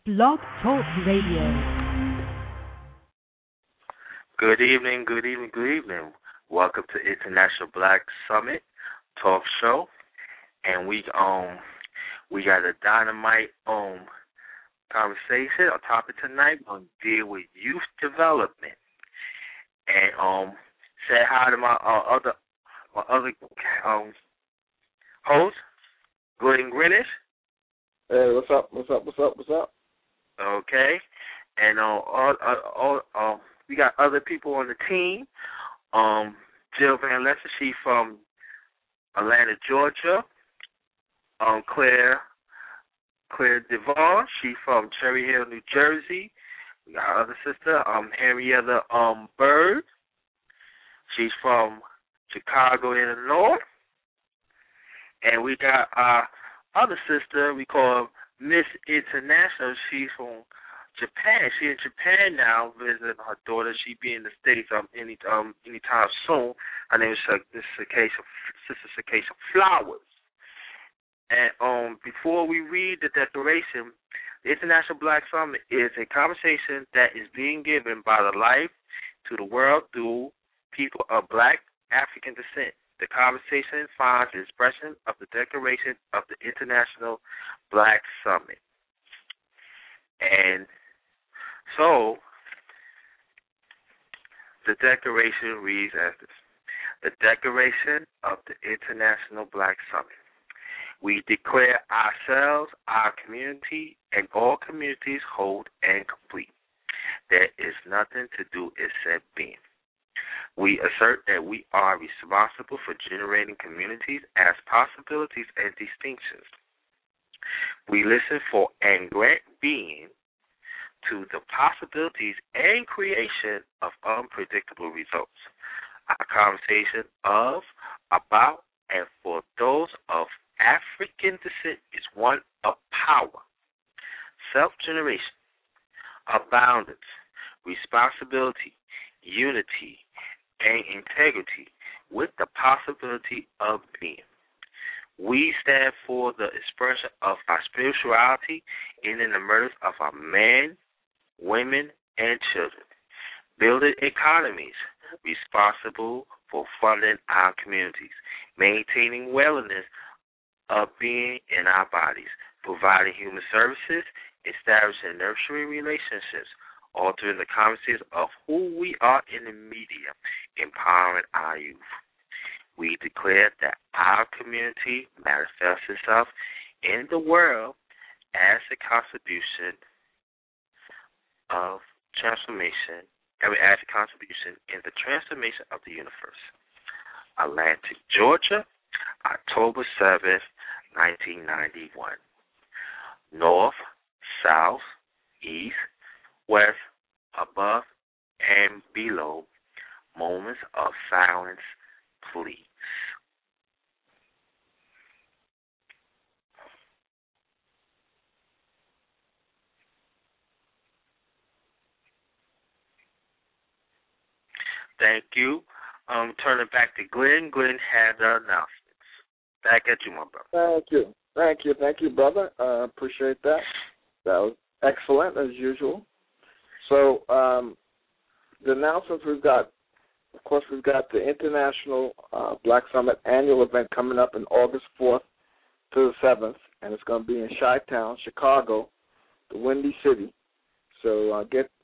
Blog Talk Radio. Good evening, good evening, good evening. Welcome to International Black Summit Talk Show, and we got a dynamite conversation. Our topic tonight we're gonna deal with youth development, and say hi to my other host, Glenn Greenwich. Hey, what's up? Okay, and we got other people on the team. Jill Van Lester, she from Atlanta, Georgia. Claire Devon, she from Cherry Hill, New Jersey. We got our other sister, Henrietta Bird. She's from Chicago, Illinois. And we got our other sister, we call her Miss International. She's from Japan. She's in Japan now, visiting her daughter. She be in the States anytime soon. Her name is Sister Circassian Flowers. And before we read the declaration, the International Black Summit is a conversation that is being given by the life to the world through people of Black African descent. The conversation finds the expression of the declaration of the International Black Summit. And so, the declaration reads as this. The Declaration of the International Black Summit. We declare ourselves, our community, and all communities whole and complete. There is nothing to do except being. We assert that we are responsible for generating communities as possibilities and distinctions. We listen for and grant being to the possibilities and creation of unpredictable results. Our conversation of, about, and for those of African descent is one of power, self-generation, abundance, responsibility, unity, and integrity with the possibility of being. We stand for the expression of our spirituality in the murders of our men, women, and children, building economies responsible for funding our communities, maintaining wellness of being in our bodies, providing human services, establishing nurturing relationships, altering the conversations of who we are in the media, empowering our youth. We declare that our community manifests itself in the world as a contribution of transformation, as a contribution in the transformation of the universe. Atlantic, Georgia, October 7th, 1991. North, south, east, west, above, and below. Moments of silence, please. Thank you. Turn it back to Glenn. Glenn had the announcements. Back at you, my brother. Thank you, brother. Appreciate that. That was excellent, as usual. So, the announcements we've got, of course, we've got the International Black Summit annual event coming up on August 4th to the 7th, and it's going to be in Chi-Town, Chicago, the Windy City. So,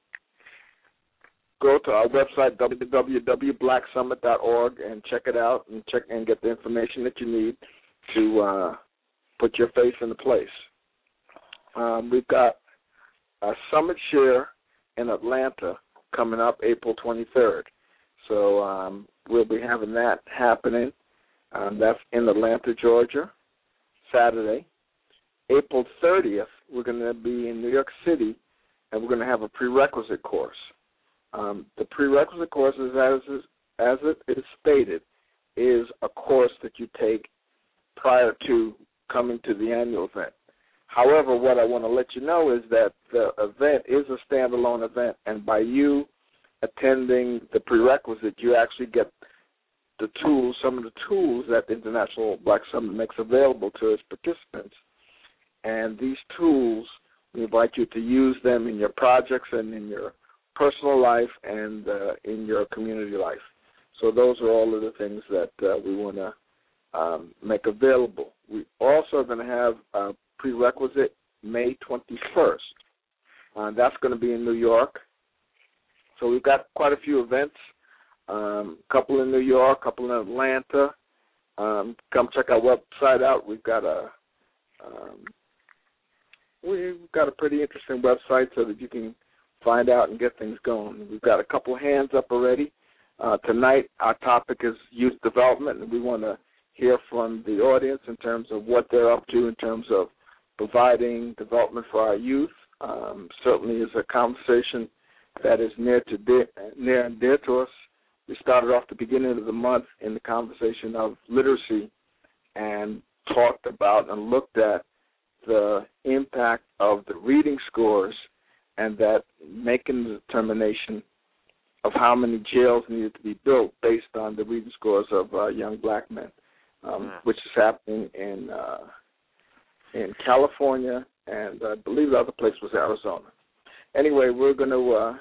go to our website, www.blacksummit.org, and check it out and get the information that you need to put your face in the place. We've got a Summit Share in Atlanta coming up April 23rd. So we'll be having that happening. That's in Atlanta, Georgia, Saturday. April 30th, we're going to be in New York City, and we're going to have a prerequisite course. The prerequisite course, as it is stated, is a course that you take prior to coming to the annual event. However, what I want to let you know is that the event is a standalone event, and by you attending the prerequisite, you actually get the tools, some of the tools that the International Black Summit makes available to its participants. And these tools We invite you to use them in your projects and in your personal life and in your community life. So those are all of the things that we want to make available. We also are going to have a prerequisite May 21st. That's going to be in New York. So we've got quite a few events, a couple in New York, a couple in Atlanta. Come check our website out. We've got a pretty interesting website so that you can find out and get things going. We've got a couple hands up already. Tonight our topic is youth development, and we want to hear from the audience in terms of what they're up to in terms of providing development for our youth. Certainly is a conversation that is near and dear to us. We started off the beginning of the month in the conversation of literacy and talked about and looked at the impact of the reading scores and that making the determination of how many jails needed to be built based on the reading scores of young black men, which is happening in California, and I believe the other place was Arizona. Anyway, we're gonna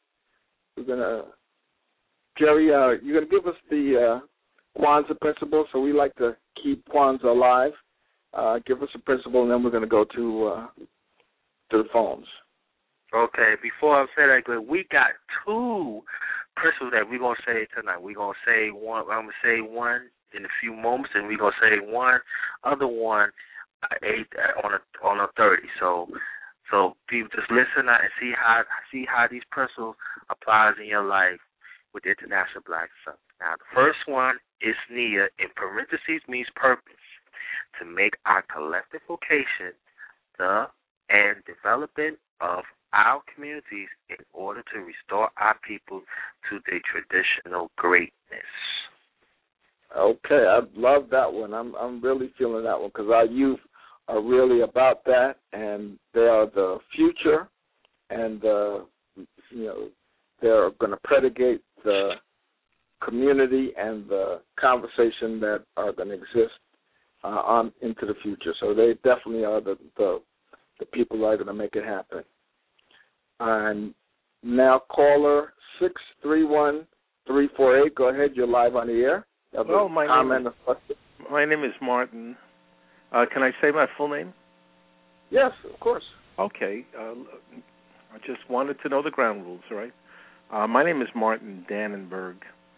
Jerry, you're gonna give us the Kwanzaa principle. So we like to keep Kwanzaa alive. Give us a principle, and then we're gonna go to the phones. Okay, before I say that, we got two principles that we're going to say tonight. We're going to say one. I'm going to say one in a few moments, and we're going to say one other one on a 30. So people just listen and see how these principles applies in your life with the International Black Summit. Now, the first one is NIA, in parentheses means purpose, to make our collective vocation the and development of our communities in order to restore our people to their traditional greatness. Okay, I love that one. I'm really feeling that one because our youth are really about that, and they are the future, and they're going to predicate the community and the conversation that are going to exist on into the future. So they definitely are the people that are going to make it happen. And now caller 631-348. Go ahead. You're live on the air. Hello, my name is Martin. Can I say my full name? Yes, of course. Okay. I just wanted to know the ground rules, all right? My name is Martin Dannenberg.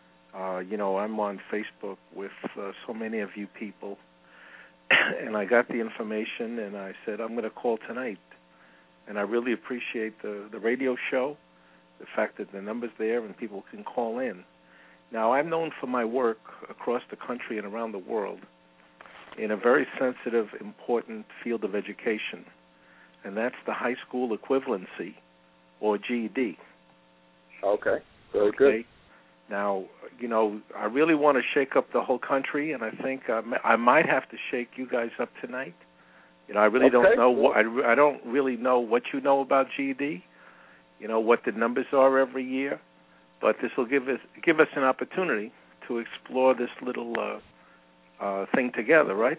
I'm on Facebook with so many of you people, and I got the information, and I said, I'm going to call tonight. And I really appreciate the radio show, the fact that the number's there and people can call in. Now, I'm known for my work across the country and around the world in a very sensitive, important field of education, and that's the high school equivalency, or GED. Okay, very good. Now, I really want to shake up the whole country, and I think I might have to shake you guys up tonight. I really don't know. I don't really know what you know about GED. What the numbers are every year, but this will give us an opportunity to explore this little thing together, right?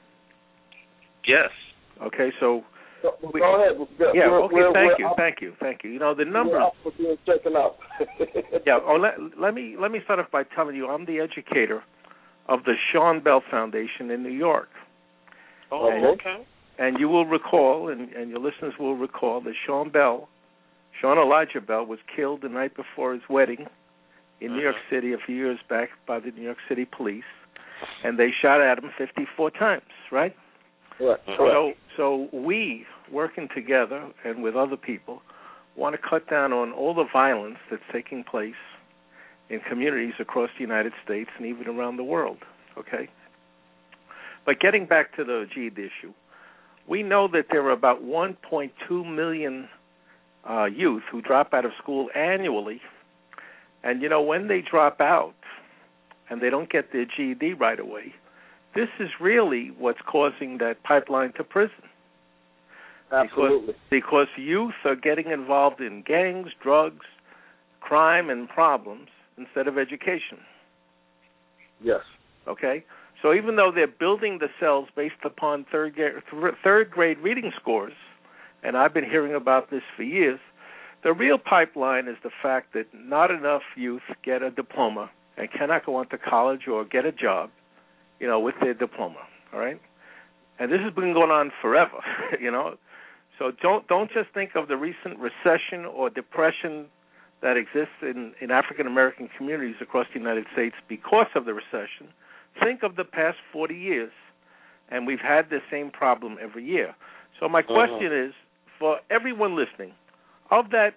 Yes. Okay. So. Go ahead. Yeah. Okay. Thank you. The numbers. We're checking out. Yeah. Oh, let me start off by telling you I'm the educator of the Sean Bell Foundation in New York. Oh, okay. And you will recall, and your listeners will recall, that Sean Elijah Bell was killed the night before his wedding in New York City a few years back by the New York City police, and they shot at him 54 times, right? Right. So we, working together and with other people, want to cut down on all the violence that's taking place in communities across the United States and even around the world, okay? But getting back to the GED issue, we know that there are about 1.2 million youth who drop out of school annually. And, when they drop out and they don't get their GED right away, this is really what's causing that pipeline to prison. Absolutely. Because youth are getting involved in gangs, drugs, crime, and problems instead of education. Yes. Okay? So even though they're building the cells based upon third grade reading scores, and I've been hearing about this for years, the real pipeline is the fact that not enough youth get a diploma and cannot go on to college or get a job, with their diploma, all right? And this has been going on forever, So don't just think of the recent recession or depression that exists in African-American communities across the United States because of the recession. Think of the past 40 years, and we've had the same problem every year. So my question is, for everyone listening, of that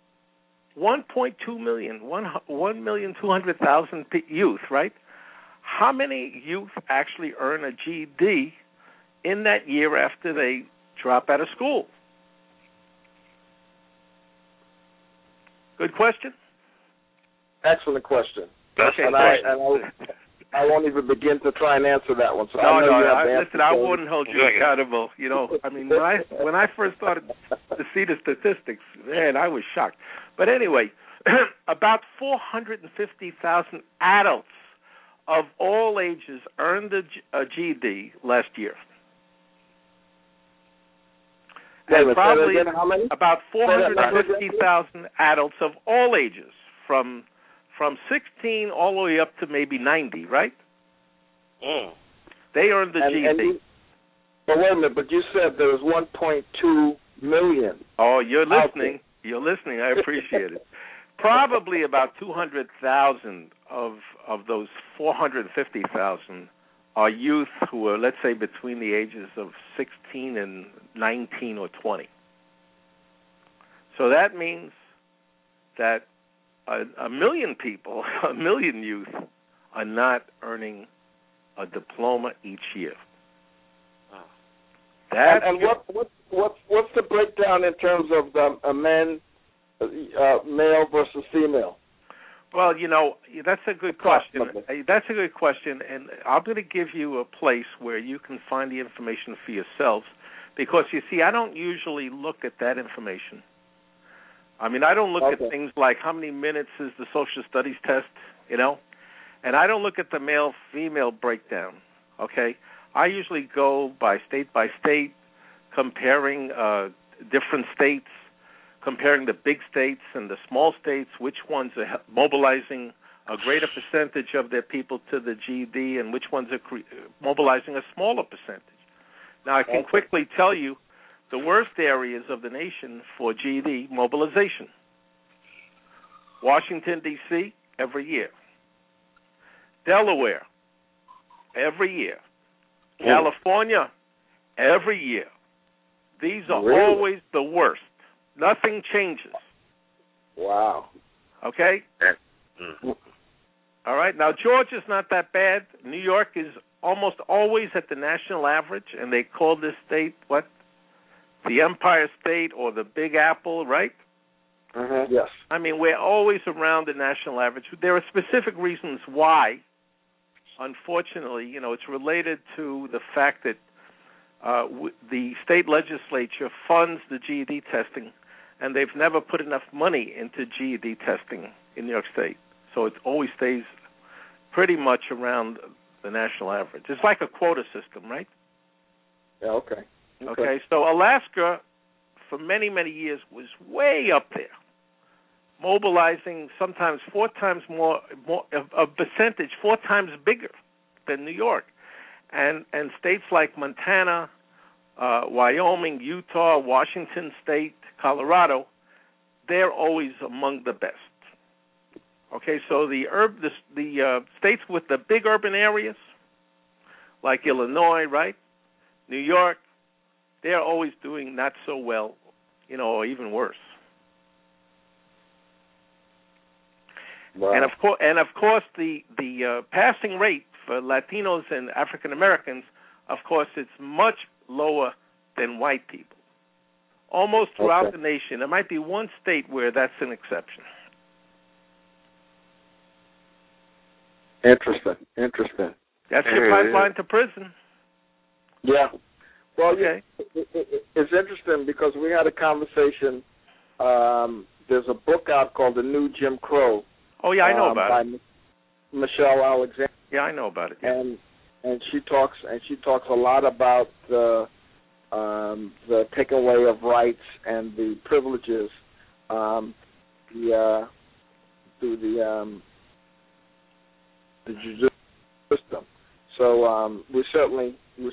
1.2 million, 1,200,000 youth, right? How many youth actually earn a GED in that year after they drop out of school? Good question. Excellent question. Okay, and I won't even begin to try and answer that one. So listen, I wouldn't hold you accountable. I mean, when I first started to see the statistics, man, I was shocked. But anyway, about 450,000 adults of all ages earned a GED last year. And probably how many? About 450,000 adults of all ages, from 16 all the way up to maybe 90, right? They earned the GED. But wait a minute, but you said there was 1.2 million. Oh, you're listening. You're listening. I appreciate it. Probably about 200,000 of those 450,000 are youth who are, let's say, between the ages of 16 and 19 or 20. So that means that a million people, a million youth, are not earning a diploma each year. And what's the breakdown in terms of men, male versus female? Well, that's a good question. That's a good question, and I'm going to give you a place where you can find the information for yourselves, because, you see, I don't usually look at that information. I mean, I don't look at things like how many minutes is the social studies test, and I don't look at the male-female breakdown, okay? I usually go by state, comparing different states, comparing the big states and the small states, which ones are mobilizing a greater percentage of their people to the GED and which ones are mobilizing a smaller percentage. Now, I can quickly tell you the worst areas of the nation for GED mobilization. Washington, D.C., every year. Delaware, every year. California, every year. These are always the worst. Nothing changes. Wow. Okay? All right. Now, Georgia's not that bad. New York is almost always at the national average, and they call this state, what? The Empire State or the Big Apple, right? Yes. I mean, we're always around the national average. There are specific reasons why. Unfortunately, it's related to the fact that the state legislature funds the GED testing, and they've never put enough money into GED testing in New York State. So it always stays pretty much around the national average. It's like a quota system, right? Yeah, okay. Okay, so Alaska, for many, many years, was way up there, mobilizing sometimes 4 times more a percentage, 4 times bigger than New York. And states like Montana, Wyoming, Utah, Washington State, Colorado, they're always among the best. Okay, so the states with the big urban areas, like Illinois, right, New York, they're always doing not so well, or even worse. Wow. And of course, the passing rate for Latinos and African Americans, of course, it's much lower than white people. Almost throughout the nation, there might be one state where that's an exception. Interesting. That's your pipeline to prison. Yeah. Well, okay. It's interesting because we had a conversation. There's a book out called The New Jim Crow. Oh, yeah, I know about it. Michelle Alexander. Yeah, I know about it. Yeah. And she talks a lot about the the taking away of rights and the privileges through the judicial system. So we certainly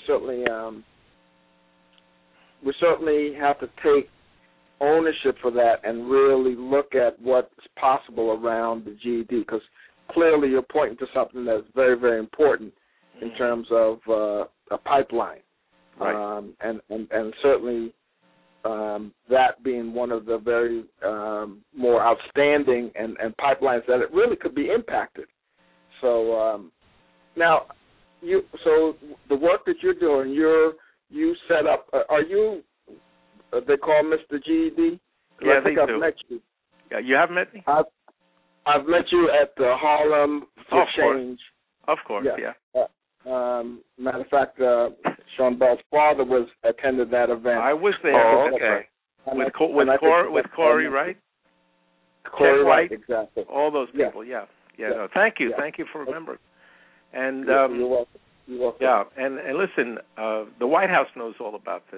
have to take ownership for that and really look at what's possible around the GED, because clearly you're pointing to something that's very, very important in terms of a pipeline, right. And certainly that being one of the very more outstanding and pipelines that it really could be impacted. So now, so the work that you're doing, you set up. Are you? They call Mr. GED? Yeah, I think I've met you. Yeah, you have met me? I've met you at the Harlem Exchange. Of course, yeah. Matter of fact, Sean Bell's father attended that event. I was there. Oh, okay. With Corey Wright? Corey Wright, exactly. All those people, yeah. No, thank you. Yeah. Thank you for remembering. And you're welcome. You're welcome. Yeah, and listen, the White House knows all about this.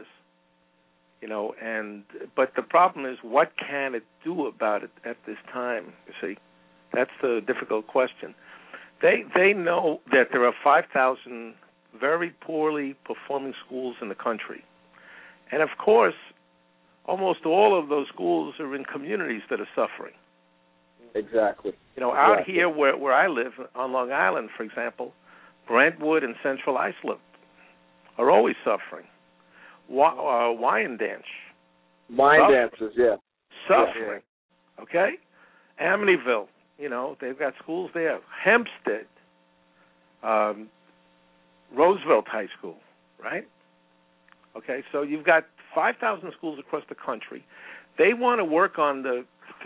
But the problem is, what can it do about it at this time? You see, that's the difficult question. They know that there are 5,000 very poorly performing schools in the country, and of course, almost all of those schools are in communities that are suffering. Exactly. Out here where I live on Long Island, for example, Brentwood and Central Islip are always suffering. Wyandanch. Wyandanches, yeah. Suffering. Okay? Amityville, they've got schools there. Hempstead, Roosevelt High School, right? Okay, so you've got 5,000 schools across the country. They want to work on the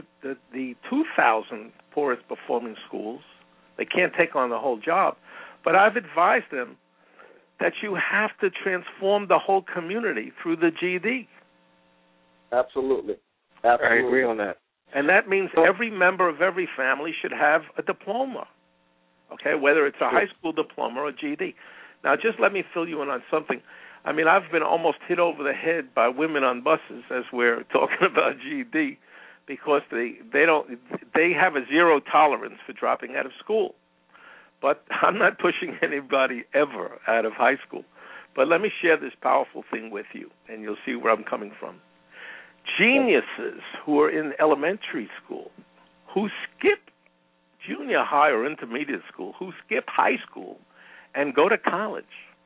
2,000 poorest performing schools. They can't take on the whole job. But I've advised them that you have to transform the whole community through the GED. Absolutely. I agree on that. And that means every member of every family should have a diploma, okay, whether it's a high school diploma or a GED. Now, just let me fill you in on something. I mean, I've been almost hit over the head by women on buses as we're talking about GED, because they have a zero tolerance for dropping out of school. But I'm not pushing anybody ever out of high school. But let me share this powerful thing with you, and you'll see where I'm coming from. Geniuses who are in elementary school, who skip junior high or intermediate school, who skip high school and go to college,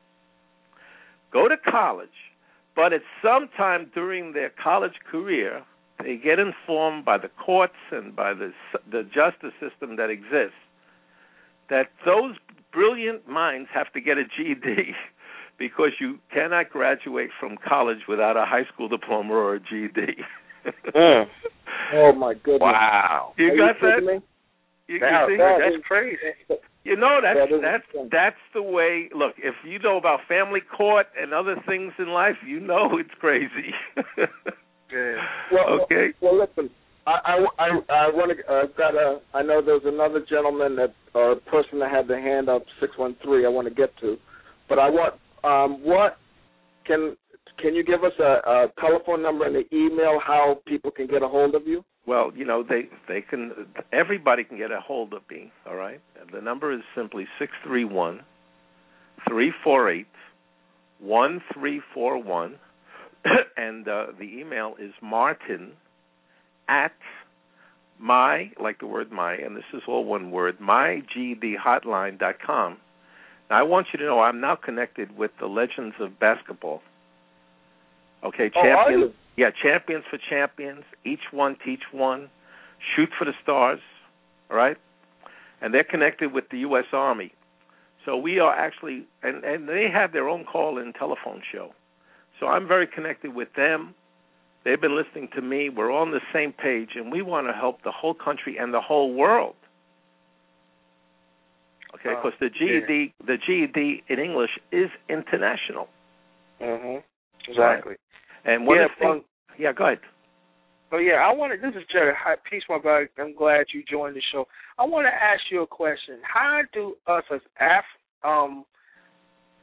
but at some time during their college career, they get informed by the courts and by the justice system that exists that those brilliant minds have to get a GED because you cannot graduate from college without a high school diploma or a GED. Oh, my goodness. Wow. You got that? You see? That's crazy. That's the way. Look, if you know about family court and other things in life, you know it's crazy. Yeah. Well, okay. Well, listen. I want to. I know there's another gentleman or a person that had their hand up 613. I want to get to, but I want. What can you give us a telephone number and an email how people can get a hold of you? Well, they can. Everybody can get a hold of me. All right. The number is simply 631-348-1341, and the email is Martin at like the word my, and this is all one word, mygedhotline.com. Now, I want you to know I'm now connected with the Legends of Basketball. Okay, champions. Yeah, Champions for Champions. Each one teach one. Shoot for the Stars. All right, and they're connected with the U.S. Army. So we are actually, and they have their own call-in telephone show. So I'm very connected with them. They've been listening to me. We're on the same page, and we want to help the whole country and the whole world. Okay, because the GED in English is international. Mhm. Exactly. Right. And one of the things, yeah, go ahead. Oh yeah, this is Jerry. Hi, peace, my brother. I'm glad you joined the show.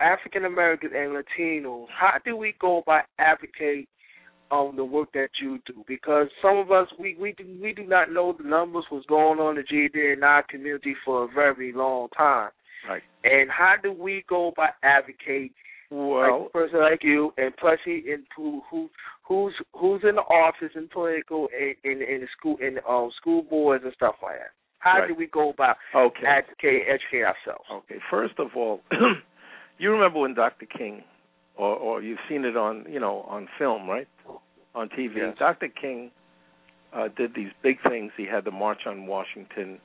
African Americans and Latinos, how do we go about advocate the work that you do? Because some of us, we do not know the numbers, what's going on in GED in our community for a very long time. Right. And how do we go about advocate like a person like you, and plus who's in the office and political in the school boards and stuff like that? How do we go about educate ourselves? Okay. First of all, you remember when Dr. King, or you've seen it on film, right? On TV. Yes. Dr. King did these big things. He had the March on Washington.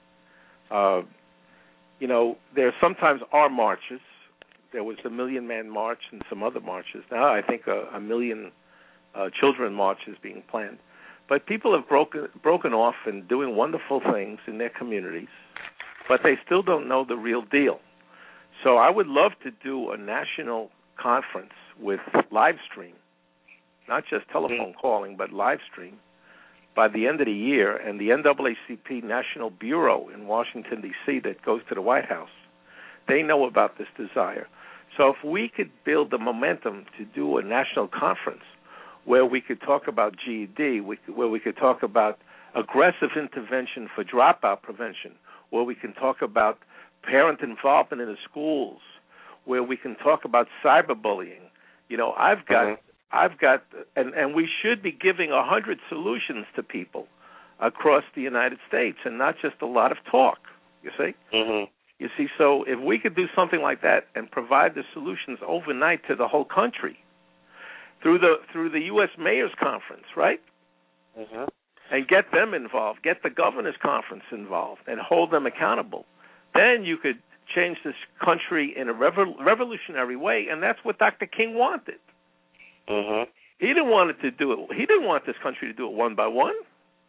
There sometimes are marches. There was the Million Man March and some other marches. Now I think a Million Children March is being planned. But people have broken off and doing wonderful things in their communities, but they still don't know the real deal. So I would love to do a national conference with live stream, not just telephone calling, but live stream, by the end of the year. And the NAACP National Bureau in Washington, D.C., that goes to the White House, they know about this desire. So if we could build the momentum to do a national conference where we could talk about GED, where we could talk about aggressive intervention for dropout prevention, where we can talk about parent involvement in the schools, where we can talk about cyberbullying. I've got, and we should be giving 100 solutions to people across the United States, and not just a lot of talk. You see? Mm-hmm. You see, so if we could do something like that and provide the solutions overnight to the whole country through the U.S. Mayor's Conference, right? Mm-hmm. And get them involved, get the Governor's Conference involved, and hold them accountable, then you could change this country in a revolutionary way, and that's what Dr. King wanted. Mm-hmm. He didn't want it to do it. He didn't want this country to do it one by one.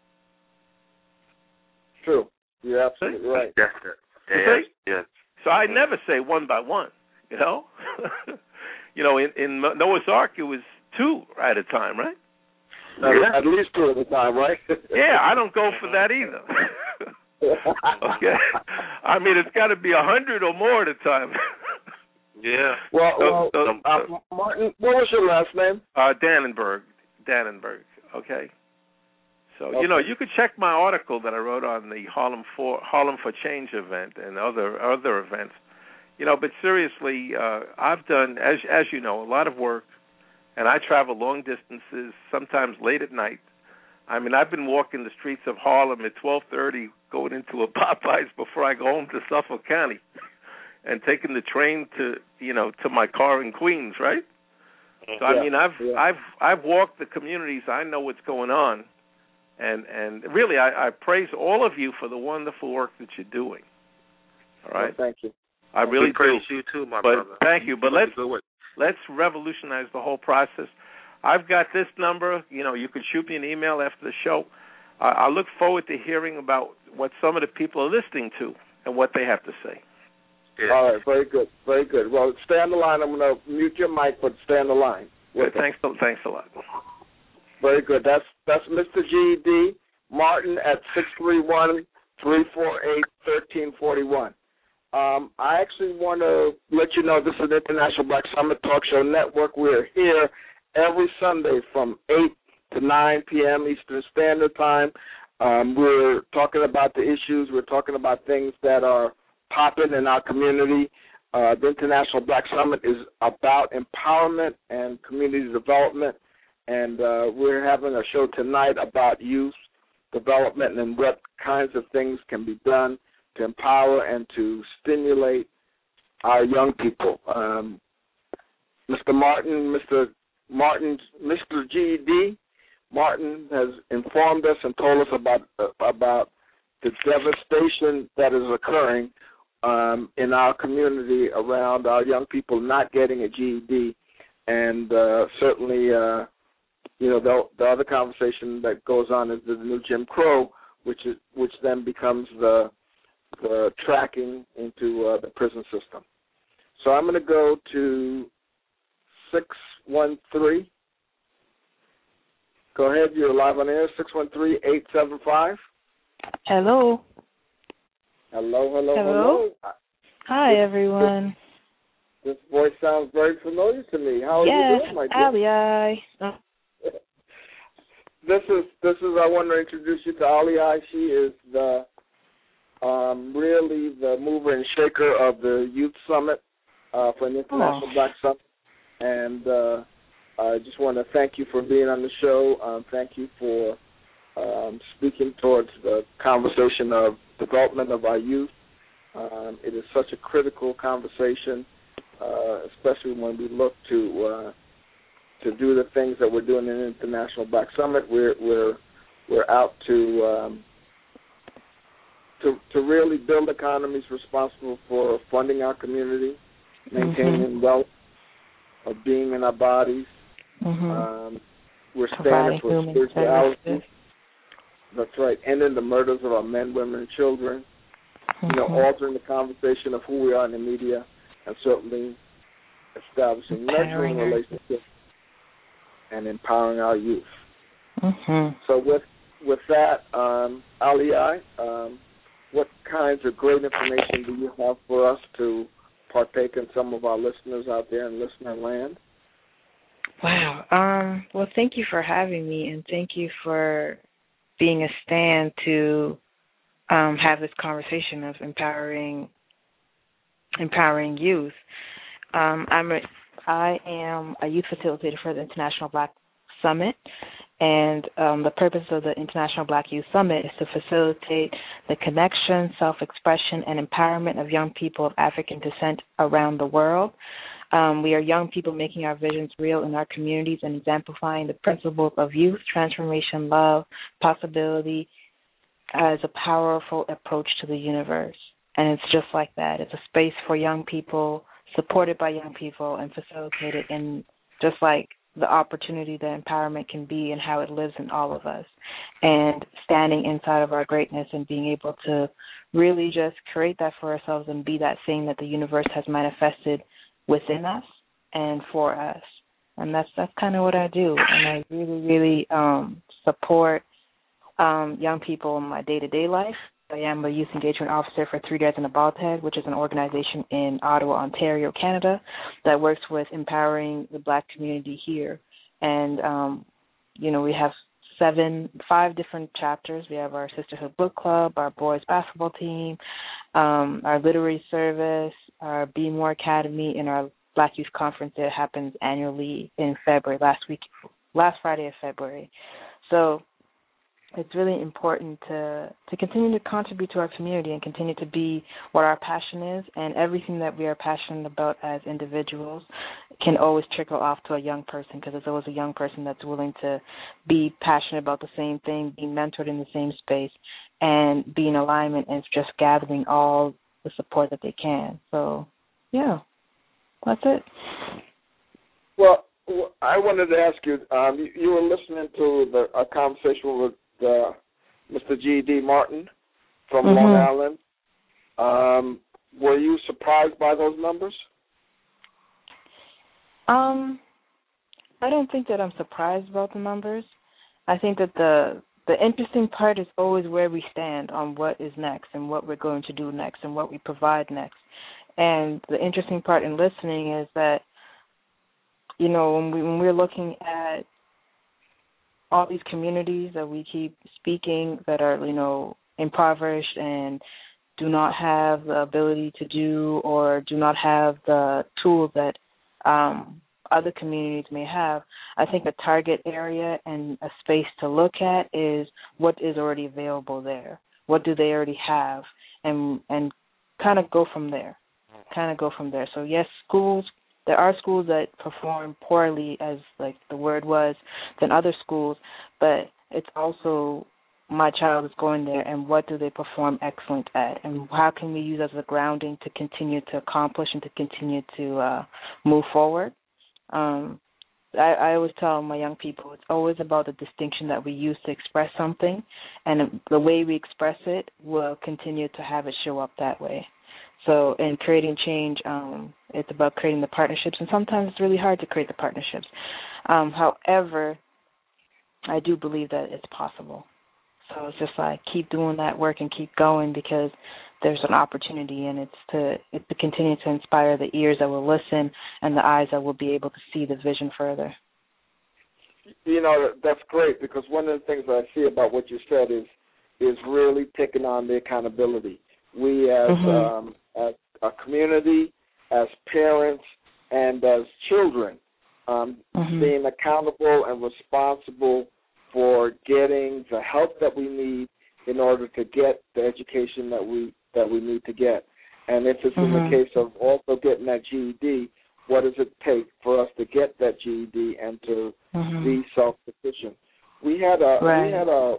True. You're absolutely right. Yes, sir. Yes. So I never say one by one, in Noah's Ark, it was two at a time, right? At least two at a time, right? Yeah, I don't go for that either. Okay. I mean, it's got to be 100 or more at a time. Yeah. Well, Martin, what was your last name? Dannenberg. Okay. So, you could check my article that I wrote on the Harlem for Change event and other events. But seriously, I've done, as you know, a lot of work, and I travel long distances, sometimes late at night. I mean, I've been walking the streets of Harlem at 12:30, going into a Popeyes before I go home to Suffolk County, and taking the train to my car in Queens, right? So I mean, I've walked the communities. I know what's going on. And really, I praise all of you for the wonderful work that you're doing. All right? Well, thank you. I really praise you too, my brother. Thank you. But let's revolutionize the whole process. I've got this number. You can shoot me an email after the show. I look forward to hearing about what some of the people are listening to and what they have to say. Yeah. All right, very good, very good. Well, stay on the line. I'm going to mute your mic, but stay on the line. Good. Thanks a lot. Very good. That's Mr. GED Martin at 631-348-1341. I actually want to let you know this is the International Black Summit Talk Show Network. We're here every Sunday from 8 to 9 p.m. Eastern Standard Time. We're talking about the issues. We're talking about things that are popping in our community. The International Black Summit is about empowerment and community development. And we're having a show tonight about youth development and what kinds of things can be done to empower and to stimulate our young people. Mr. GED Martin has informed us and told us about the devastation that is occurring in our community around our young people not getting a GED, and certainly. The other conversation that goes on is the new Jim Crow, which then becomes the tracking into the prison system. So I'm going to go to 613. Go ahead, you're live on air. 613-875. Hello. Hello. Hi, everyone. This voice sounds very familiar to me. How are you doing, my dear? Yes, This is. I want to introduce you to Aliyah. She is the really the mover and shaker of the Youth Summit for the International Black Summit. And I just want to thank you for being on the show. Thank you for speaking towards the conversation of development of our youth. It is such a critical conversation, especially when we look to do the things that we're doing in the International Black Summit. We're out to really build economies responsible for funding our community, maintaining wealth, of being in our bodies. We're standing for spirituality. That's right. Ending the murders of our men, women, and children. Altering the conversation of who we are in the media, and certainly establishing nurturing relationships and empowering our youth. So with that, Aliyah, what kinds of great information do you have for us to partake in some of our listeners out there in listener land? Wow. Well, thank you for having me, and thank you for being a stand to have this conversation of empowering youth. I am a youth facilitator for the International Black Summit, and the purpose of the International Black Youth Summit is to facilitate the connection, self-expression, and empowerment of young people of African descent around the world. We are young people making our visions real in our communities and exemplifying the principles of youth, transformation, love, possibility as a powerful approach to the universe. And it's just like that. It's a space for young people, supported by young people, and facilitated in just like the opportunity that empowerment can be and how it lives in all of us. And standing inside of our greatness and being able to really just create that for ourselves and be that thing that the universe has manifested within us and for us. And that's kind of what I do. And I really, really support young people in my day-to-day life. I am a youth engagement officer for 3 Dads and a Bald Head, which is an organization in Ottawa, Ontario, Canada, that works with empowering the Black community here. And, we have 5 different chapters. We have our Sisterhood Book Club, our Boys Basketball Team, our Literary Service, our Be More Academy, and our Black Youth Conference that happens annually in February, last Friday of February. So it's really important to continue to contribute to our community and continue to be what our passion is, and everything that we are passionate about as individuals can always trickle off to a young person, because there's always a young person that's willing to be passionate about the same thing, being mentored in the same space, and be in alignment and just gathering all the support that they can. So, yeah, that's it. Well, I wanted to ask you, you were listening to a conversation with Mr. G.D. Martin from Long Island. Were you surprised by those numbers? I don't think that I'm surprised about the numbers. I think that the interesting part is always where we stand on what is next and what we're going to do next and what we provide next. And the interesting part in listening is that, when we're looking at all these communities that we keep speaking that are, impoverished and do not have the ability to do or do not have the tools that other communities may have, I think a target area and a space to look at is what is already available there. What do they already have? And kind of go from there. So, yes, schools, there are schools that perform poorly, as like the word was, than other schools, but it's also my child is going there, and what do they perform excellent at, and how can we use as a grounding to continue to accomplish and to continue to move forward. I always tell my young people it's always about the distinction that we use to express something, and the way we express it will continue to have it show up that way. So in creating change, it's about creating the partnerships, and sometimes it's really hard to create the partnerships. However, I do believe that it's possible. So it's just like keep doing that work and keep going, because there's an opportunity, and it's to continue to inspire the ears that will listen and the eyes that will be able to see the vision further. You know, that's great, because one of the things that I see about what you said is really taking on the accountability. We as a community, as parents, and as children, being accountable and responsible for getting the help that we need in order to get the education that we need to get. And if it's in the case of also getting that GED, what does it take for us to get that GED and to be self-sufficient? We had a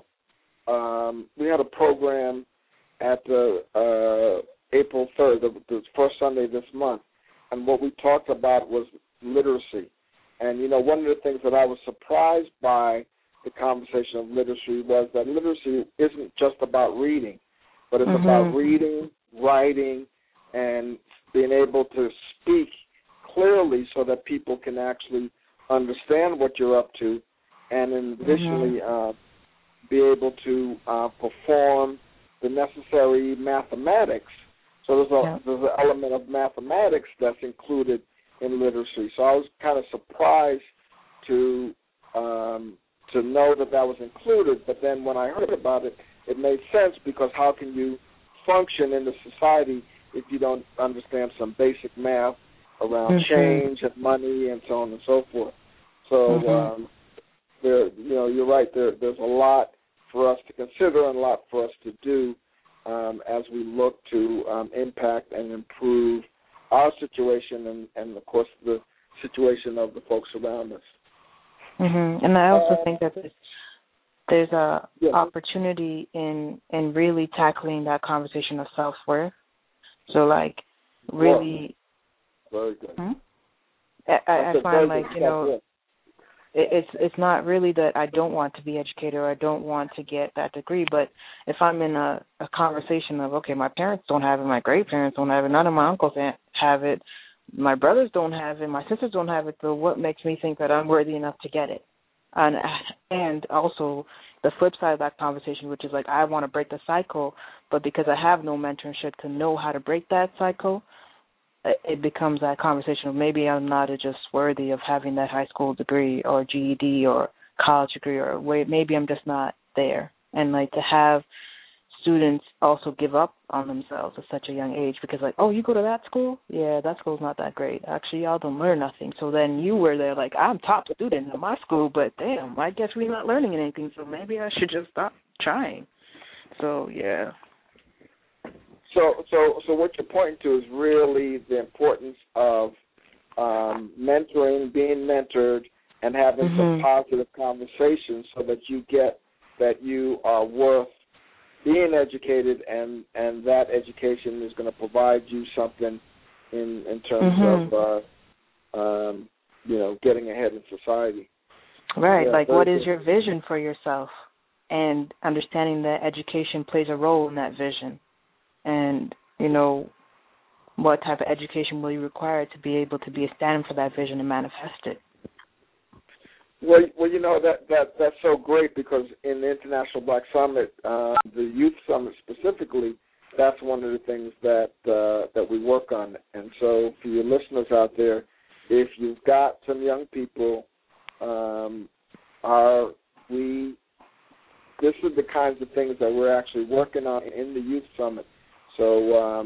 program at the April 3rd, the first Sunday this month, and what we talked about was literacy. And, you know, one of the things that I was surprised by the conversation of literacy was that literacy isn't just about reading, but it's about reading, writing, and being able to speak clearly so that people can actually understand what you're up to, and additionally be able to perform the necessary mathematics. So there's an element of mathematics that's included in literacy. So I was kind of surprised to know that was included, but then when I heard about it, it made sense, because how can you function in the society if you don't understand some basic math around change and money and so on and so forth? So you're right. There's a lot for us to consider and a lot for us to do as we look to impact and improve our situation and of course, the situation of the folks around us. And I also think that there's a opportunity in really tackling that conversation of self-worth. So, like, really, very good. I find, like, you know, it's not really that I don't want to be educated or I don't want to get that degree, but if I'm in a conversation of, okay, my parents don't have it, my great-parents don't have it, none of my uncles have it, my brothers don't have it, my sisters don't have it, so what makes me think that I'm worthy enough to get it? And also the flip side of that conversation, which is like, I want to break the cycle, but because I have no mentorship to know how to break that cycle, it becomes that conversation of maybe I'm not just worthy of having that high school degree or GED or college degree, or maybe I'm just not there. And like to have students also give up on themselves at such a young age because like, oh, you go to that school? Yeah, that school's not that great. Actually, y'all don't learn nothing. So then you were there like, I'm top student in my school, but damn, I guess we're not learning anything, so maybe I should just stop trying. So, yeah. So what you're pointing to is really the importance of mentoring, being mentored, and having some positive conversations so that you get that you are worth being educated, and that education is going to provide you something in terms of getting ahead in society. Right, like what is your vision for yourself, and understanding that education plays a role in that vision, and what type of education will you require to be able to be a stand for that vision and manifest it. Well, that's so great, because in the International Black Summit, the Youth Summit specifically, that's one of the things that we work on. And so for your listeners out there, if you've got some young people, this is the kinds of things that we're actually working on in the Youth Summit. So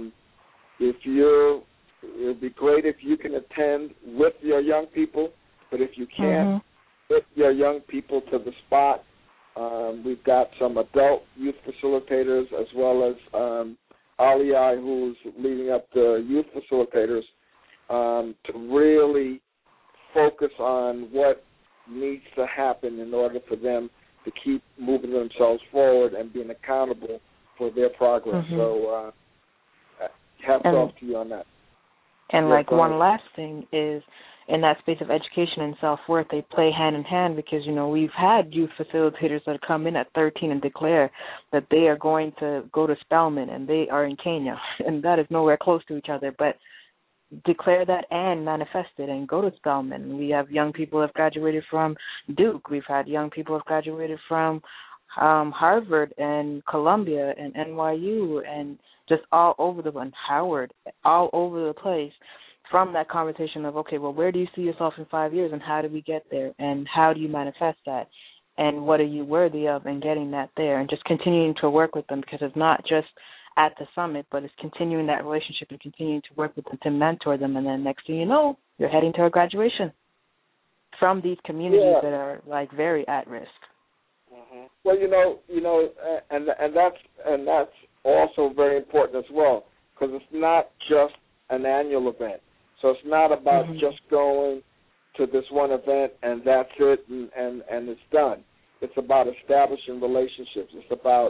it'd be great if you can attend with your young people, but if you can't, get your young people to the spot. We've got some adult youth facilitators as well as Aliyah, who's leading up the youth facilitators, to really focus on what needs to happen in order for them to keep moving themselves forward and being accountable for their progress. So hats off to you on that. And one last thing is, in that space of education and self-worth, they play hand in hand, because, we've had youth facilitators that come in at 13 and declare that they are going to go to Spelman, and they are in Kenya, and that is nowhere close to each other, but declare that and manifest it and go to Spelman. We have young people who have graduated from Duke. We've had young people who have graduated from Harvard and Columbia and NYU and just all over and Howard, all over the place, from that conversation of, okay, well, where do you see yourself in 5 years and how do we get there and how do you manifest that and what are you worthy of and getting that there, and just continuing to work with them, because it's not just at the summit, but it's continuing that relationship and continuing to work with them to mentor them, and then next thing you know, you're heading to a graduation from these communities that are like very at risk. Mm-hmm. Well, and that's also very important as well, because it's not just an annual event. So it's not about just going to this one event and that's it and it's done. It's about establishing relationships. It's about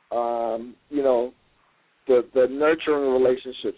the nurturing relationships.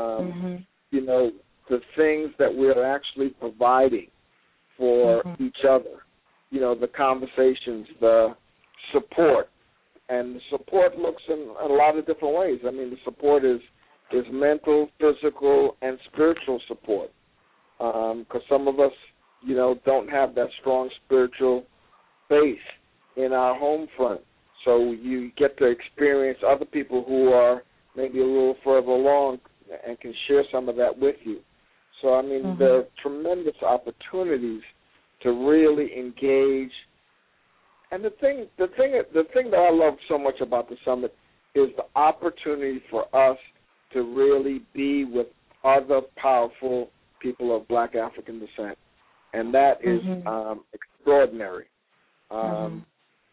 The things that we're actually providing for each other. The conversations, the support. And the support looks in a lot of different ways. I mean, the support is mental, physical, and spiritual support. Because some of us, don't have that strong spiritual base in our home front. So you get to experience other people who are maybe a little further along and can share some of that with you. So, I mean, there are tremendous opportunities to really engage. And the thing that I love so much about the summit is the opportunity for us to really be with other powerful people of Black African descent, and that is extraordinary. And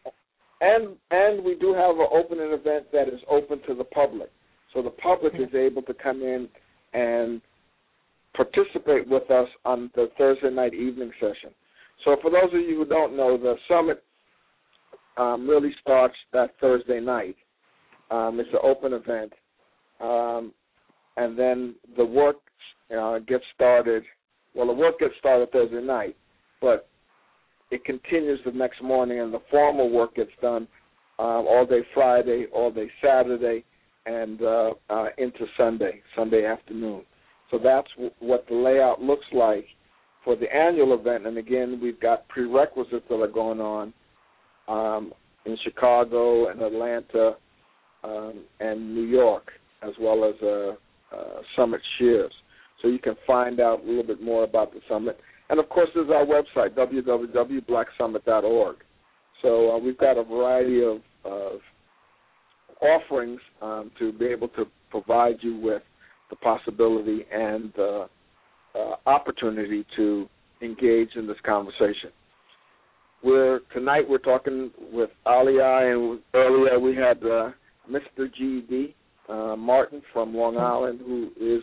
we do have an opening event that is open to the public, so the public is able to come in and participate with us on the Thursday night evening session. So for those of you who don't know, the summit really starts that Thursday night. It's an open event. And then the work gets started. Well, the work gets started Thursday night, but it continues the next morning, and the formal work gets done all day Friday, all day Saturday, and into Sunday afternoon. So that's what the layout looks like for the annual event. And, again, we've got prerequisites that are going on in Chicago and Atlanta and New York, as well as Summit Shares. So you can find out a little bit more about the summit. And, of course, there's our website, www.blacksummit.org. So we've got a variety of offerings to be able to provide you with the possibility and opportunity to engage in this conversation. Tonight we're talking with Aliyah, and earlier we had Mr. GED Martin from Long Island, who is,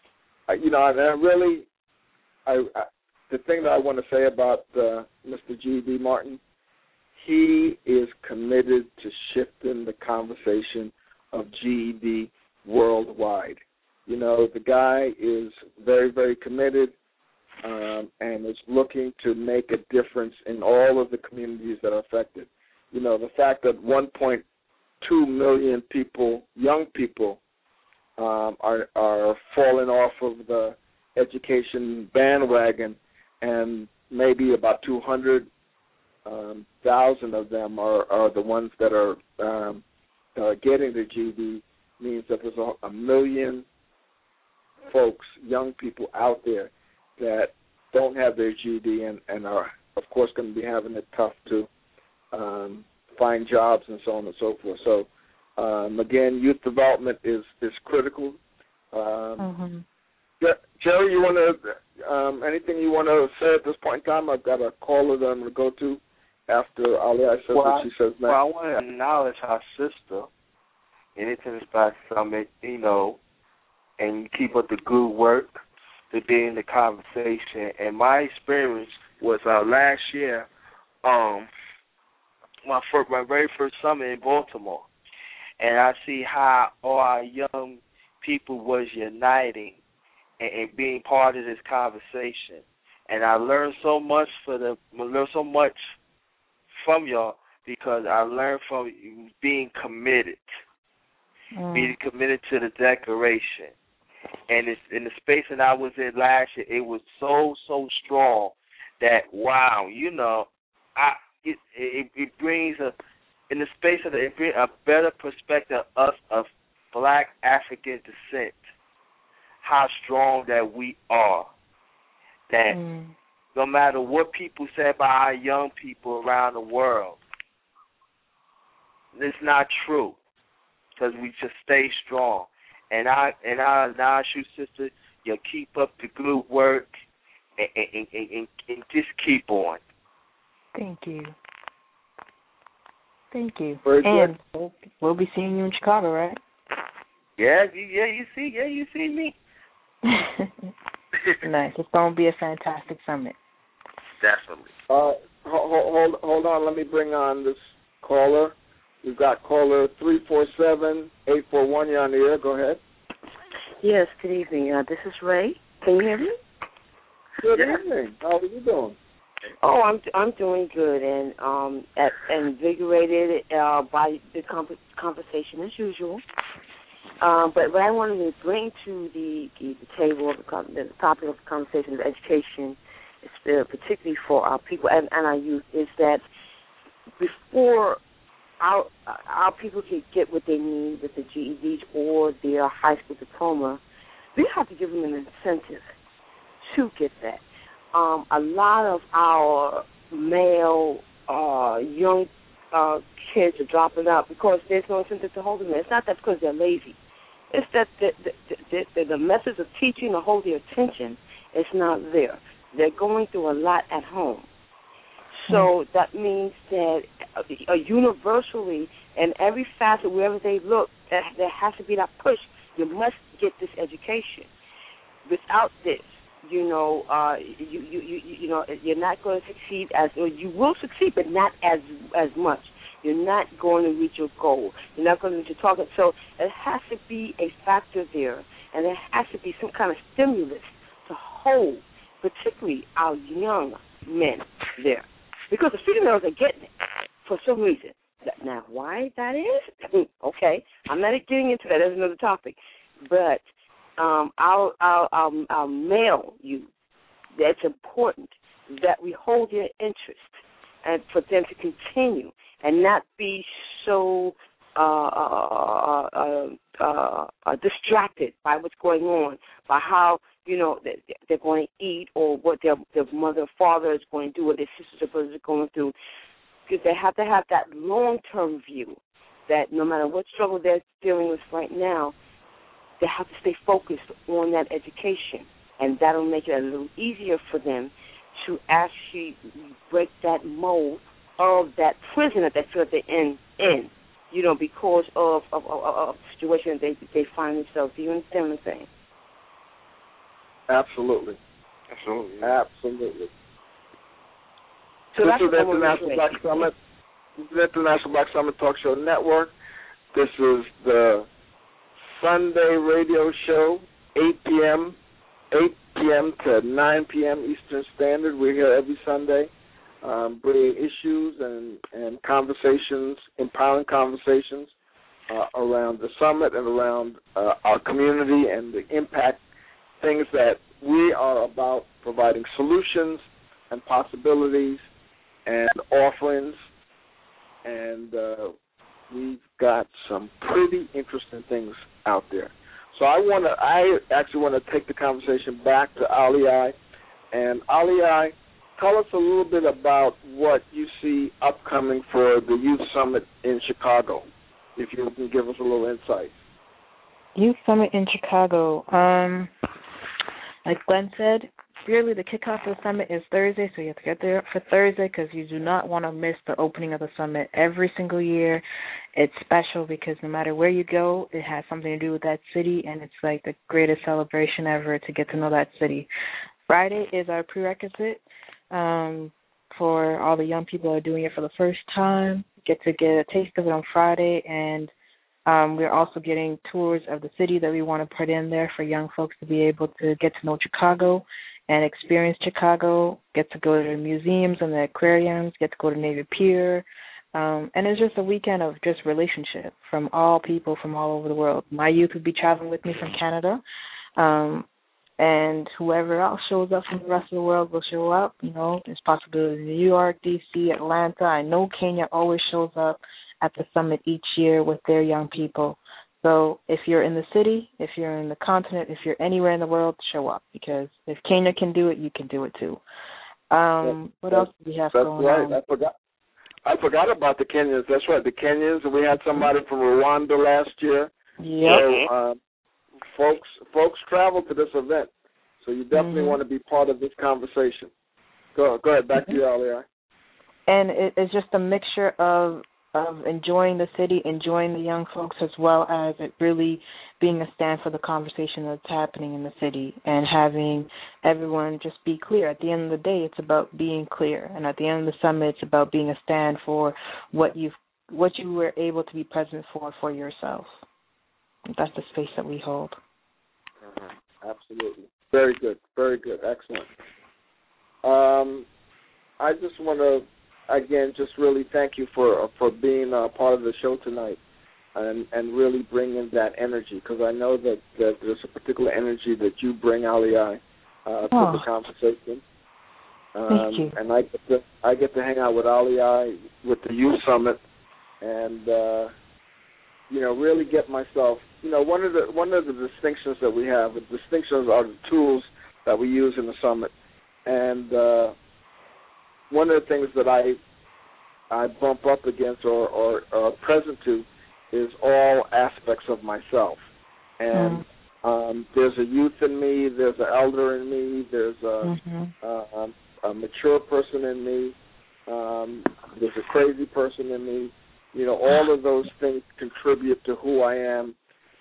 the thing that I want to say about Mr. GED Martin, he is committed to shifting the conversation of GED worldwide. The guy is very, very committed and is looking to make a difference in all of the communities that are affected. The fact that 1.2 million people, young people, are falling off of the education bandwagon, and maybe about 200,000 of them are the ones that are getting the GED, means that there's a million folks, young people out there that don't have their GED and are, of course, going to be having it tough to find jobs and so on and so forth. So, again, youth development is critical. Jerry, you want to anything you want to say at this point in time? I've got a caller that I'm going to go to after Aliyah says what she says next. Well, I want to acknowledge our sister, Independence Black Summit, and keep up the good work to be in the conversation. And my experience was last year, my very first summit in Baltimore, and I see how all our young people was uniting and being part of this conversation. And I learned so much from y'all, because I learned from being committed, being committed to the declaration. And it's in the space that I was in last year, it was so strong that, wow, it brings in the space of the bring a better perspective of us of Black African descent, how strong that we are. That no matter what people say about our young people around the world, it's not true, because we just stay strong. And I shoot sister, you keep up the good work and just keep on. Thank you. Thank you. Very and good. We'll be seeing you in Chicago, right? Yeah, you see me. Nice. It's going to be a fantastic summit. Definitely. Hold on. Let me bring on this caller. We've got caller 347-841. You're on the air. Go ahead. Yes, good evening. This is Ray. Can you hear me? Good evening. How are you doing? Oh, I'm doing good and invigorated by the conversation as usual. But what I wanted to bring to the table of the topic of the conversation of education, particularly for our people and our youth, is that before our people can get what they need with the GEDs or their high school diploma, we have to give them an incentive to get that. A lot of our male young kids are dropping out because there's no incentive to hold them there. It's not that because they're lazy. It's that the methods of teaching to hold their attention is not there. They're going through a lot at home. So that means that universally, in every facet, wherever they look, there has to be that push. You must get this education. Without this, you're not going to succeed or you will succeed, but not as much. You're not going to reach your goal. You're not going to reach your target. So it has to be a factor there, and there has to be some kind of stimulus to hold, particularly our young men there. Because the females are getting it for some reason. Now, why that is? Okay, I'm not getting into that. That's another topic. But our male youth, that's important that we hold their interest and for them to continue and not be so distracted by what's going on, by how they're going to eat or what their mother or father is going to do or their sisters or brothers are going through, because they have to have that long-term view that no matter what struggle they're dealing with right now, they have to stay focused on that education, and that'll make it a little easier for them to actually break that mold of that prison that they feel they're in, because of the situation that they find themselves. Do you understand what I'm saying? Absolutely. So this is the International Black Summit. This is the International Black Summit Talk Show Network. This is the Sunday radio show, 8 p.m. to 9 p.m. Eastern Standard. We're here every Sunday, bringing issues and conversations, empowering conversations around the summit and around our community and the impact, things that we are about, providing solutions and possibilities and offerings. And we've got some pretty interesting things out there. So I actually want to take the conversation back to Ali. And Ali, tell us a little bit about what you see upcoming for the Youth Summit in Chicago, if you can give us a little insight. Youth Summit in Chicago. Like Glenn said, really the kickoff of the summit is Thursday, so you have to get there for Thursday because you do not want to miss the opening of the summit. Every single year it's special because no matter where you go, it has something to do with that city, and it's like the greatest celebration ever to get to know that city. Friday is our prerequisite for all the young people who are doing it for the first time. Get a taste of it on Friday, and we're also getting tours of the city that we want to put in there for young folks to be able to get to know Chicago and experience Chicago, get to go to the museums and the aquariums, get to go to Navy Pier. And it's just a weekend of just relationship from all people from all over the world. My youth will be traveling with me from Canada, and whoever else shows up from the rest of the world will show up. There's possibilities in New York, D.C., Atlanta. I know Kenya always shows up. at the summit each year with their young people. So if you're in the city, if you're in the continent, if you're anywhere in the world, show up, because if Kenya can do it, you can do it too. What else do we have going on? That's right. I forgot about the Kenyans. That's right, the Kenyans. We had somebody from Rwanda last year. Yep. So folks travel to this event, so you definitely want to be part of this conversation. Go ahead. Back to you, Aliyah. And it's just a mixture of enjoying the city, enjoying the young folks, as well as it really being a stand for the conversation that's happening in the city, and having everyone just be clear. At the end of the day, it's about being clear, and at the end of the summit, it's about being a stand for what you were able to be present for yourself. That's the space that we hold. Absolutely. Very good. Very good. Excellent. I just want to, again, just really thank you for being part of the show tonight, and really bringing that energy, because I know that there's a particular energy that you bring, Aliyah, to the conversation. Thank you. And I get to hang out with Aliyah with the Youth Summit, and really get myself. One of the distinctions that we have, the distinctions are the tools that we use in the summit, and one of the things that I bump up against or are present to is all aspects of myself. And there's a youth in me, there's an elder in me, there's a mature person in me, there's a crazy person in me. All of those things contribute to who I am,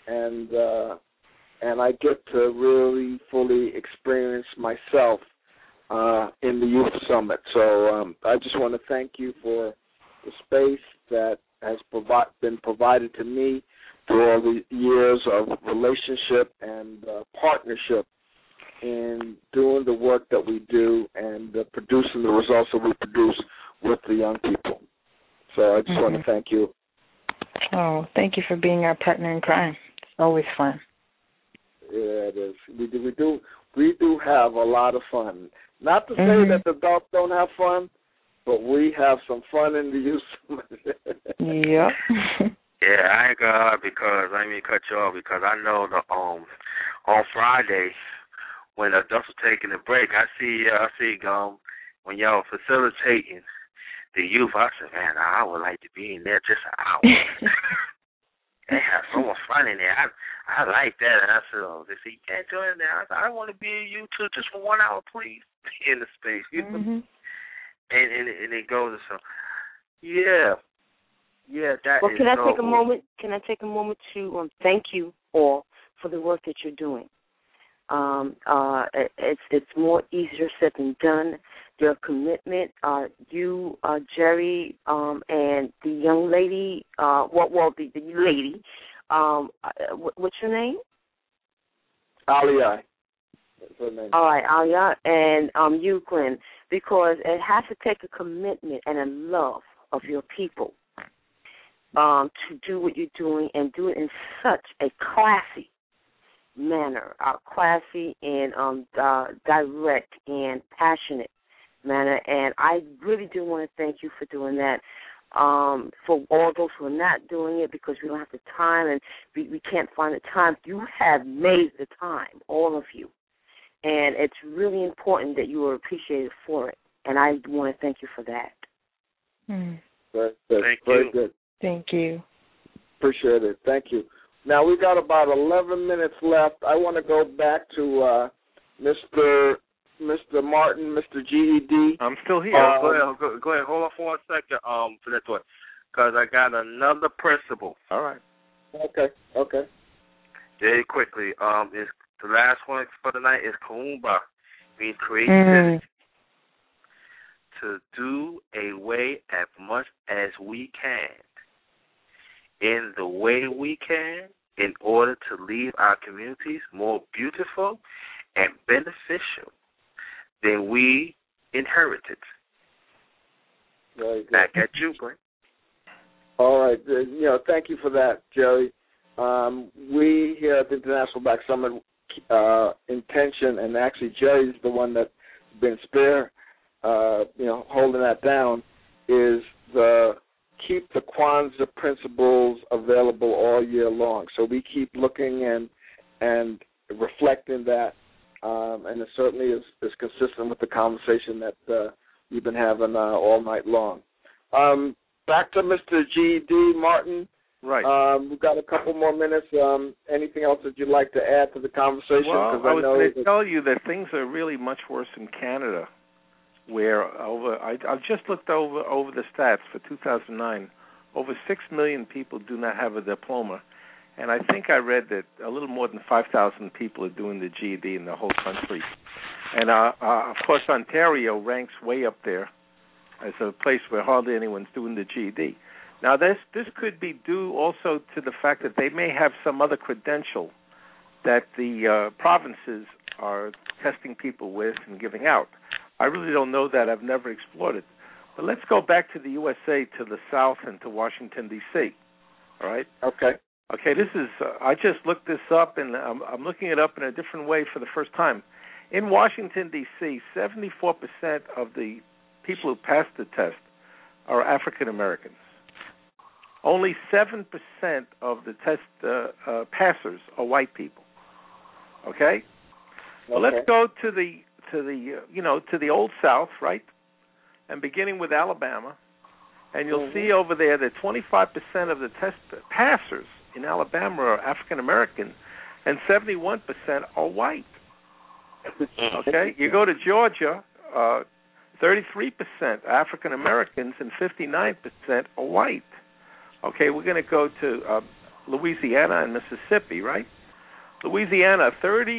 and I get to really fully experience myself in the Youth Summit. So I just want to thank you for the space that has been provided to me through all the years of relationship and partnership in doing the work that we do and producing the results that we produce with the young people. So I just want to thank you. Oh, thank you for being our partner in crime. It's always fun. Yeah, it is. We do have a lot of fun. Not to say that the adults don't have fun, but we have some fun in the Youth Summit. Yeah. Yeah, I ain't gonna because let me cut you off because I know on Friday when the adults are taking a break, I see when y'all facilitating the youth. I said, man, I would like to be in there just an hour. They have so much fun in there. I like that. And I said, they said, you can't join there. I said, I want to be in you too, just for 1 hour, please, in the space. And it goes so. Yeah. Yeah, that well, is can I so take a moment? Can I take a moment to thank you all for the work that you're doing? It's more easier said than done. Your commitment, you, Jerry, and the young lady. The lady. What's your name? Aliyah. That's her name. All right, Aliyah, and you, Glenn, because it has to take a commitment and a love of your people to do what you're doing and do it in such a classy manner, classy and direct and passionate manner. And I really do want to thank you for doing that. For all those who are not doing it because we don't have the time and we can't find the time, you have made the time, all of you. And it's really important that you are appreciated for it. And I want to thank you for that. Very good. Thank you. Appreciate it. Thank you. Now, we've got about 11 minutes left. I want to go back to Mr. Martin, Mr. GED. I'm still here. Go ahead. Hold on for 1 second for that one, because I got another principle. All right. Okay. Very quickly. Is the last one for the night is Kuumba, means creativity. To do away as much as we can, in the way we can, in order to leave our communities more beautiful and beneficial than we inherited. Back at you, Glenn. All right. Thank you for that, Jerry. We here at the International Black Summit intention, and actually Jerry's the one that's been holding that down, is the keep the Kwanzaa principles available all year long. So we keep looking and reflecting that, and it certainly is consistent with the conversation that we've been having all night long. Back to Mr. G.D. Martin. Right. We've got a couple more minutes. Anything else that you'd like to add to the conversation? Well, I was going to tell you that things are really much worse in Canada, where I've just looked over the stats for 2009. Over 6 million people do not have a diploma, and I think I read that a little more than 5,000 people are doing the GED in the whole country. And, of course, Ontario ranks way up there as a place where hardly anyone's doing the GED. Now, this could be due also to the fact that they may have some other credential that the provinces are testing people with and giving out. I really don't know that. I've never explored it. But let's go back to the USA, to the South, and to Washington, D.C., all right? Okay. Okay, this is, I just looked this up, and I'm looking it up in a different way for the first time. In Washington, D.C., 74% of the people who pass the test are African Americans. Only 7% of the test passers are white people. Okay? Well, let's go to the old South, right? And beginning with Alabama, and you'll see over there that 25% of the test passers in Alabama are African American, and 71% are white. Okay? You go to Georgia, 33% African Americans and 59% are white. Okay, we're going to go to Louisiana and Mississippi, right? Louisiana,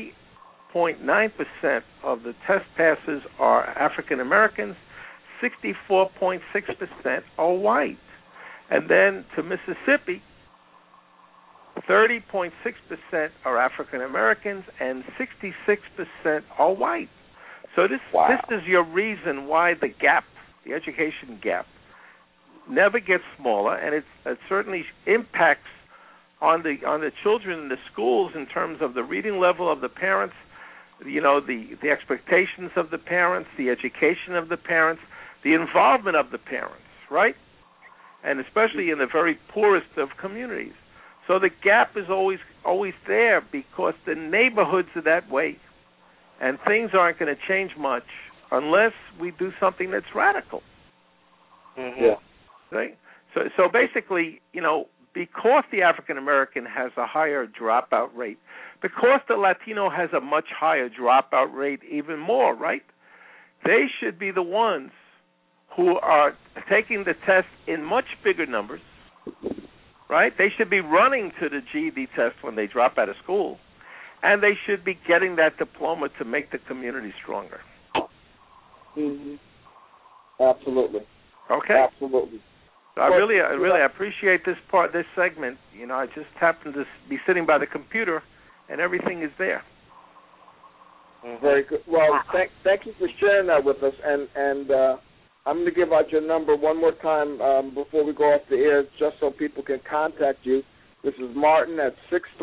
30.9% of the test passes are African Americans, 64.6% are white. And then to Mississippi, 30.6% are African Americans and 66% are white. So this is your reason why the gap, the education gap, never gets smaller, and it certainly impacts on the children in the schools in terms of the reading level of the parents, the expectations of the parents, the education of the parents, the involvement of the parents, right? And especially in the very poorest of communities. So the gap is always there because the neighborhoods are that way, and things aren't going to change much unless we do something that's radical. Mm-hmm. Yeah. Right? So basically, because the African American has a higher dropout rate, because the Latino has a much higher dropout rate, even more, right? They should be the ones who are taking the test in much bigger numbers, right? They should be running to the GED test when they drop out of school, and they should be getting that diploma to make the community stronger. Mm-hmm. Absolutely. Okay. Absolutely. So I really appreciate this segment. I just happened to be sitting by the computer, and everything is there. Very good. Well, thank you for sharing that with us. And I'm going to give out your number one more time before we go off the air, just so people can contact you. This is Martin at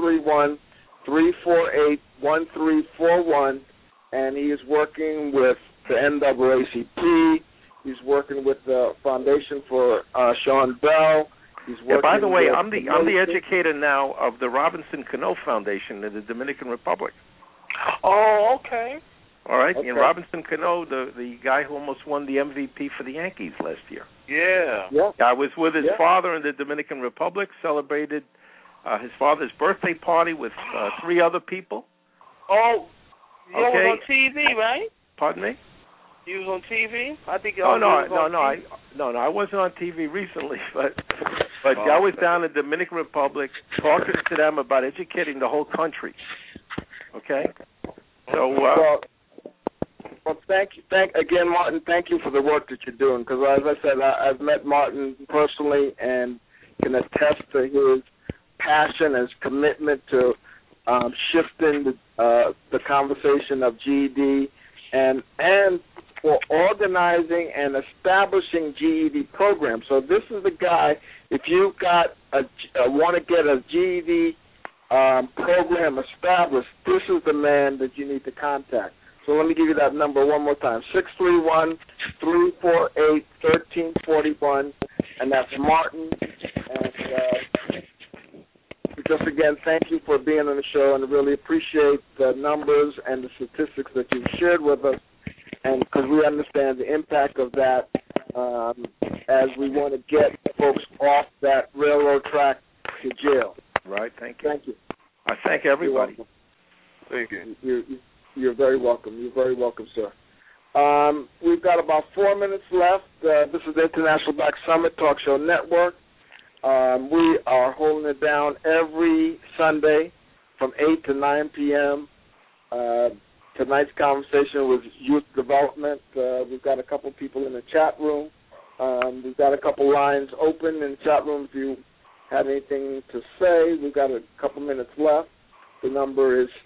631-348-1341, and he is working with the NAACP. He's working with the Foundation for Sean Bell. He's working. By the way, I'm the educator now of the Robinson Cano Foundation in the Dominican Republic. Oh, okay. All right, okay. In Robinson Cano, the guy who almost won the MVP for the Yankees last year. Yeah. I was with his father in the Dominican Republic, celebrated his father's birthday party with 3 other people. Oh, you was on TV, right? Pardon me? You was on TV? I think. No, I wasn't on TV recently, but I was down in the Dominican Republic talking to them about educating the whole country. Okay. So. Well, thank you again, Martin. Thank you for the work that you're doing. Because as I said, I've met Martin personally and can attest to his passion and his commitment to shifting the conversation of GED and for organizing and establishing GED programs. So this is the guy. If you want to get a GED program established, this is the man that you need to contact. So let me give you that number one more time, 631-348-1341. and that's Martin. And just again, thank you for being on the show, and I really appreciate the numbers and the statistics that you've shared with us, and because we understand the impact of that as we want to get folks off that railroad track to jail. Right, thank you. Thank you. I thank everybody. Thank you. You're very welcome. You're very welcome, sir. We've got about 4 minutes left. This is the International Black Summit Talk Show Network. We are holding it down every Sunday from 8 to 9 p.m. Tonight's conversation was youth development. We've got a couple people in the chat room. We've got a couple lines open in the chat room if you have anything to say. We've got a couple minutes left. The number is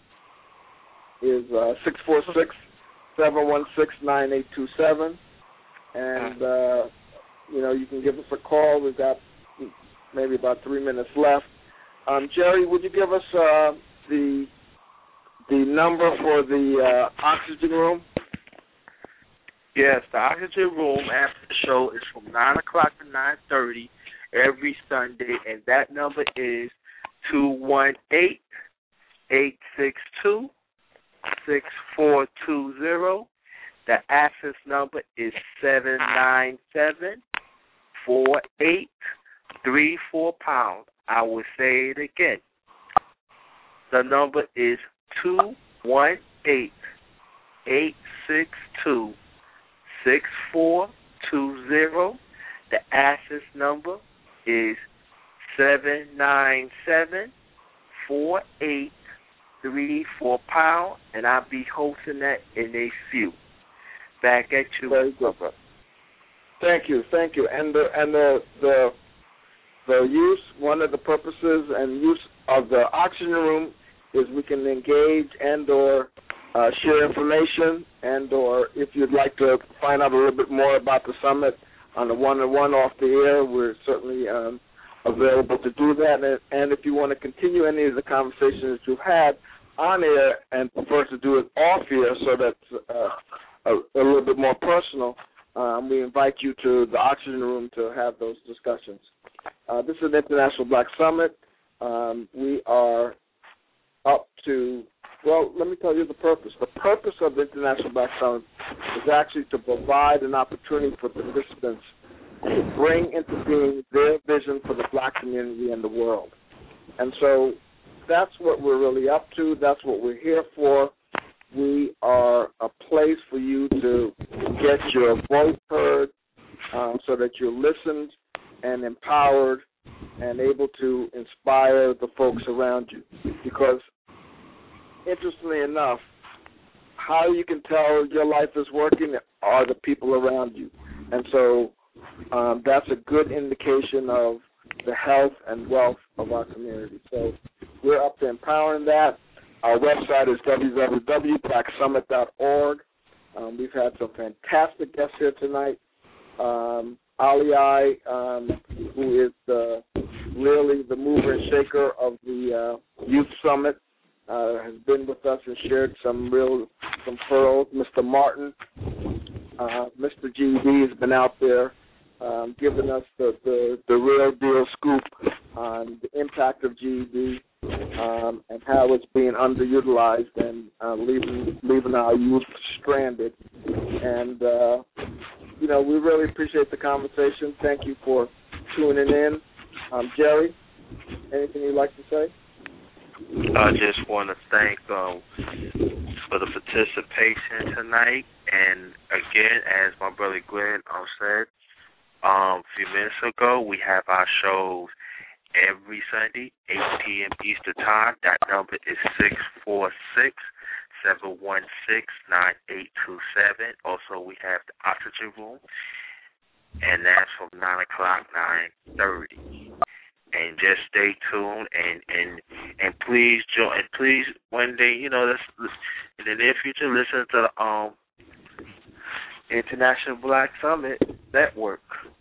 646-716-9827. And, you can give us a call. We've got maybe about 3 minutes left. Jerry, would you give us the number for the oxygen room? Yes, the oxygen room after the show is from 9 o'clock to 9:30 every Sunday, and that number is 218-862-6420. The access number is 797-4834#. I will say it again. The number is 218-862-6420. The access number is 797-4834#, and I'll be hosting that in a few. Back at you. Very good. Thank you. And the use, one of the purposes and use of the oxygen room is we can engage and or share information, and or if you'd like to find out a little bit more about the summit on the one-on-one off the air, we're certainly available to do that. And if you want to continue any of the conversations that you've had on air and prefer to do it off air so that's a little bit more personal, we invite you to the oxygen room to have those discussions. This is the International Black Summit. We are up to, well, let me tell you the purpose. The purpose of the International Black Summit is actually to provide an opportunity for participants to bring into being their vision for the black community and the world. And so that's what we're really up to. That's what we're here for. We are a place for you to get your voice heard so that you're listened and empowered and able to inspire the folks around you. Because, interestingly enough, how you can tell your life is working are the people around you. And so that's a good indication of the health and wealth of our community. So we're up to empowering that. Our website is www.blacksummit.org. We've had some fantastic guests here tonight. Ali I, who is really the mover and shaker of the Youth Summit, has been with us and shared some pearls. Mr. Martin, Mr. GED has been out there giving us the real deal scoop on the impact of GED and how it's being underutilized and leaving our youth stranded. And, we really appreciate the conversation. Thank you for tuning in. Jerry, anything you'd like to say? I just want to thank for the participation tonight. And, again, as my brother Glenn said a few minutes ago, we have our shows every Sunday, 8 p.m. Eastern Time. That number is 646-716-9827. Also, we have the Oxygen Room, and that's from 9 o'clock, 9:30. And just stay tuned, and please join. And please, one day, let's in the near future, listen to the International Black Summit Network.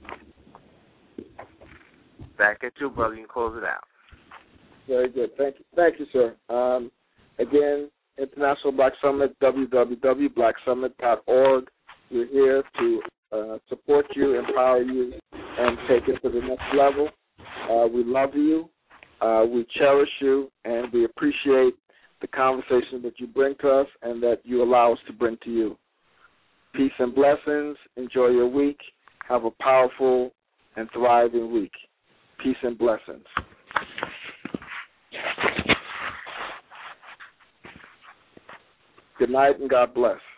Back at you, brother. You can close it out. Very good. Thank you, sir. Again, International Black Summit, www.blacksummit.org. We're here to support you, empower you, and take it to the next level. We love you, we cherish you, and we appreciate the conversation that you bring to us and that you allow us to bring to you. Peace and blessings. Enjoy your week. Have a powerful and thriving week. Peace and blessings. Good night and God bless.